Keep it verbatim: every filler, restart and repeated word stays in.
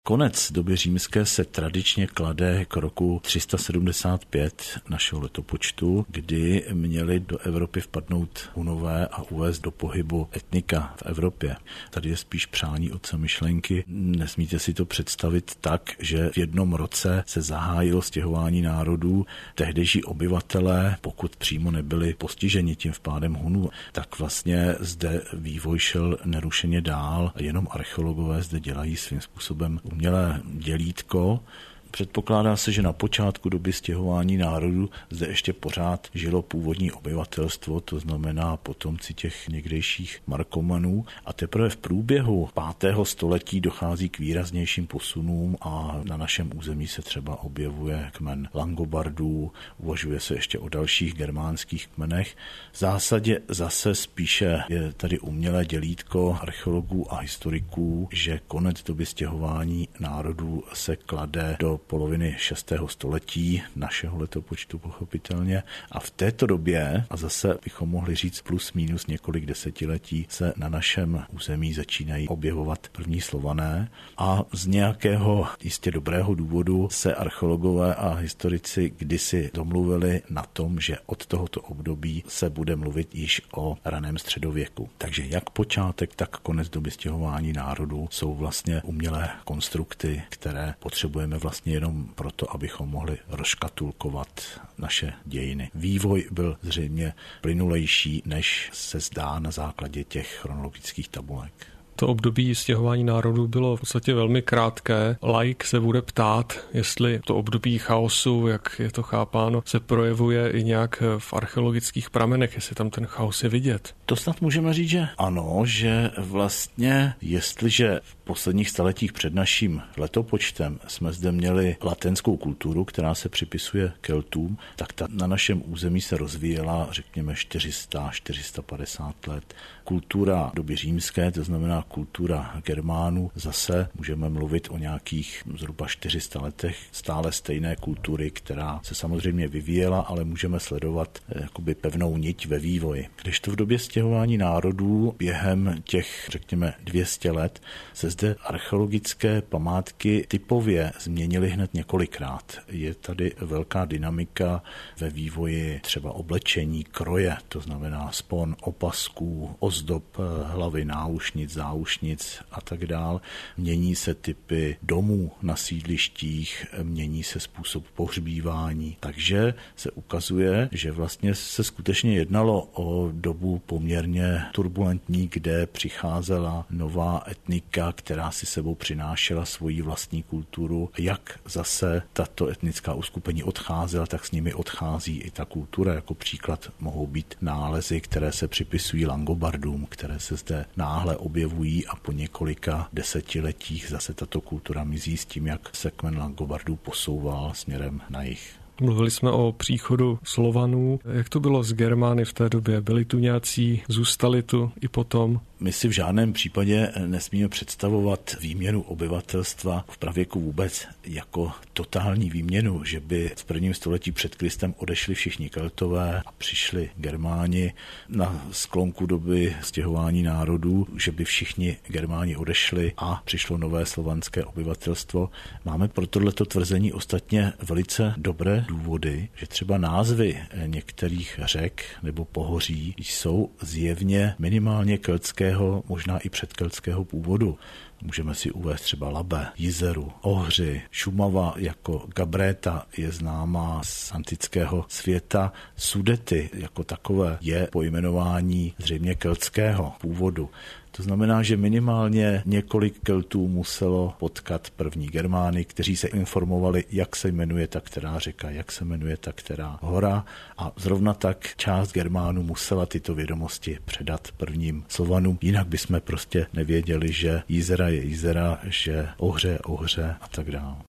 Konec doby římské se tradičně klade k roku tři sta sedmdesát pět našeho letopočtu, kdy měli do Evropy vpadnout Hunové a uvést do pohybu etnika v Evropě. Tady je spíš přání otce myšlenky. Nesmíte si to představit tak, že v jednom roce se zahájilo stěhování národů. Tehdejší obyvatelé, pokud přímo nebyli postiženi tím vpádem Hunů, tak vlastně zde vývoj šel nerušeně dál. Jenom archeologové zde dělají svým způsobem umělé dělítko. Předpokládá se, že na počátku doby stěhování národů zde ještě pořád žilo původní obyvatelstvo, to znamená potomci těch někdejších Markomanů, a teprve v průběhu pátého století dochází k výraznějším posunům a na našem území se třeba objevuje kmen Langobardů, uvažuje se ještě o dalších germánských kmenech. V zásadě zase spíše je tady umělé dělítko archeologů a historiků, že konec doby stěhování národů se klade do poloviny šestého století našeho letopočtu pochopitelně, a v této době, a zase bychom mohli říct plus minus několik desetiletí, se na našem území začínají objevovat první Slované a z nějakého jistě dobrého důvodu se archeologové a historici kdysi domluvili na tom, že od tohoto období se bude mluvit již o raném středověku. Takže jak počátek, tak konec doby stěhování národů jsou vlastně umělé konstrukty, které potřebujeme vlastně jenom proto, abychom mohli rozškatulkovat naše dějiny. Vývoj byl zřejmě plynulejší, než se zdá na základě těch chronologických tabulek. To období stěhování národů bylo v podstatě velmi krátké. Laik se bude ptát, jestli to období chaosu, jak je to chápáno, se projevuje i nějak v archeologických pramenech, jestli tam ten chaos je vidět. To snad můžeme říct, že ano, že vlastně jestliže v posledních staletích před naším letopočtem jsme zde měli latenskou kulturu, která se připisuje Keltům, tak ta na našem území se rozvíjela, řekněme, čtyři sta až čtyři sta padesát let. Kultura doby římské, to znamená kultura Germánů, zase můžeme mluvit o nějakých zhruba čtyři sta letech stále stejné kultury, která se samozřejmě vyvíjela, ale můžeme sledovat jakoby pevnou niť ve vývoji. Když to v době stěhování národů během těch, řekněme, dvě stě let se zde archeologické památky typově změnily hned několikrát. Je tady velká dynamika ve vývoji třeba oblečení, kroje, to znamená spon opasků, ozdob hlavy, náušnic, záušnic a tak dál. Mění se typy domů na sídlištích, mění se způsob pohřbívání. Takže se ukazuje, že vlastně se skutečně jednalo o dobu poměrně turbulentní, kde přicházela nová etnika, která si sebou přinášela svoji vlastní kulturu. Jak zase tato etnická uskupení odcházela, tak s nimi odchází i ta kultura. Jako příklad mohou být nálezy, které se připisují Langobardům, které se zde náhle objevují a po několika desetiletích zase tato kultura mizí s tím, jak se kmen Langobardů posouval směrem na jih. Mluvili jsme o příchodu Slovanů. Jak to bylo s Germány v té době? Byli tu nějací, zůstali tu i potom? My si v žádném případě nesmíme představovat výměnu obyvatelstva v pravěku vůbec jako totální výměnu, že by v prvním století před Kristem odešli všichni Keltové a přišli Germáni na sklonku doby stěhování národů, že by všichni Germáni odešli a přišlo nové slovanské obyvatelstvo. Máme pro tohleto tvrzení ostatně velice dobré důvody, že třeba názvy některých řek nebo pohoří jsou zjevně minimálně keltské, možná i předkeltského původu. Můžeme si uvést třeba Labe, Jizeru, Ohři, Šumava jako Gabréta je známá z antického světa. Sudety jako takové je pojmenování zřejmě keltského původu. To znamená, že minimálně několik Keltů muselo potkat první Germány, kteří se informovali, jak se jmenuje ta která řeka, jak se jmenuje ta která hora, a zrovna tak část Germánů musela tyto vědomosti předat prvním Slovanům. Jinak bychom prostě nevěděli, že Jizera je Jizera, že Ohře je Ohře a tak dále.